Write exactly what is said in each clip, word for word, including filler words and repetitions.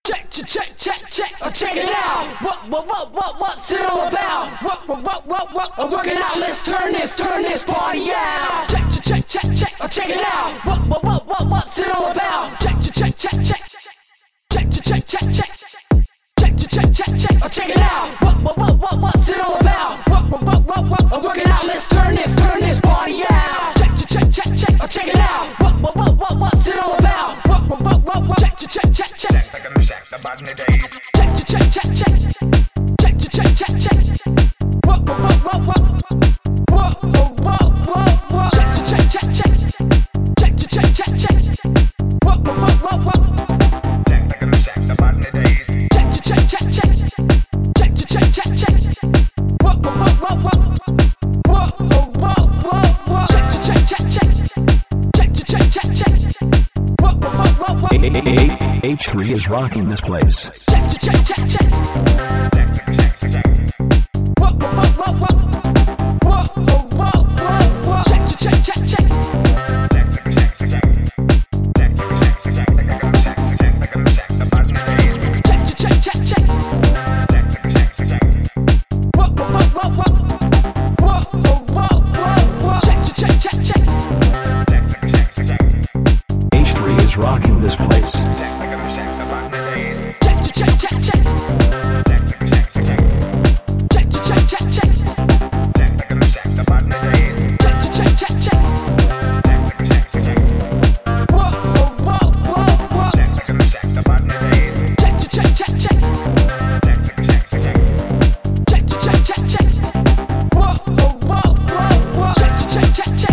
check, check, check, check, check, oh, check it out. What, what, what, what, what's it all about? What, what, what, what, what, I'm working out. Let's turn this, turn this party out. Check, check, check, check, check, oh, check it out. What, what, what, what, what's it all about? Check, check, check, check, check, check, check, check, check, check, check, check, check, check, oh, check it out. What, what, what, what, what's it all about? What, what, what, what, what, I'm working out. Let's turn this, turn this party out. Check, check, check, check, oh, check it out. What, what, what, what, what's it all about? What, what, what, what, what, check, check, check, check, check. Check the check the button the days. Check, check, check, check, check, check, check, check, check. What, what, what, what, what, what, what, what, what, what? Check, check, check, check, check, check, check, check, check. What, what, what, what, what? Check the check the button the days. Check, check, check, check, check, check, check, check. What, what, what, what, what? What, what, what, what, what? Check, check, check, check, check, check, check, check. What, what, what, what, what? H three is rocking this place. Check, check, check, check. Check check check check. What, what, what, what, what? What, what, what, what, what? Check, check, check, check, check. Check check check check. Check check check check. Check check check check the button the days. Check, check, check, check. Check check check check. What, what, what, what, what? What, what, what, what, what? Check, check, check, check. Check check check check. H three is rocking this place. Check check the button the days. Check, check, check, check. Check check check check. Check, check, check, check. Check check the button the days. Check, check, check, check. Check check check check. What, what, what, what, what? Check check the button the days. Check, check, check, check. Check check check check. Check, check, check, check. What, what, what, what, what? Check, check, check, check.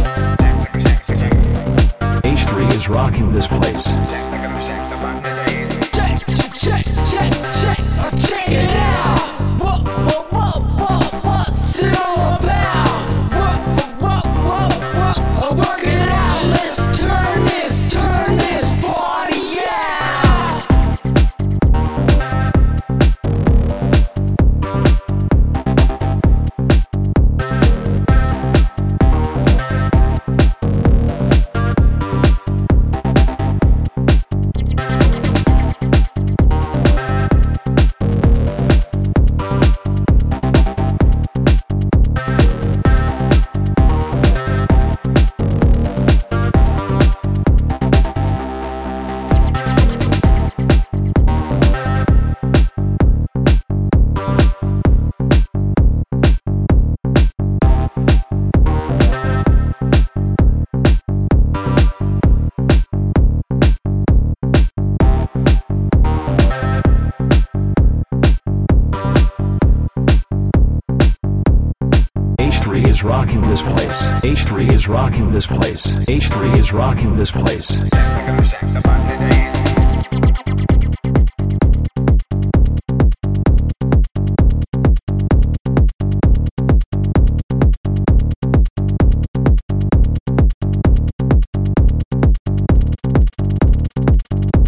Check check check. H three is rocking this place. Check check the button the days. Check, check, check, check, oh, check it out. What, what, what, what, what's it all about? What, what, what, what, oh, work it out. Let's turn this, turn this party out. H three is rocking this place. H three is rocking this place. H three is rocking this place. Check the button the days.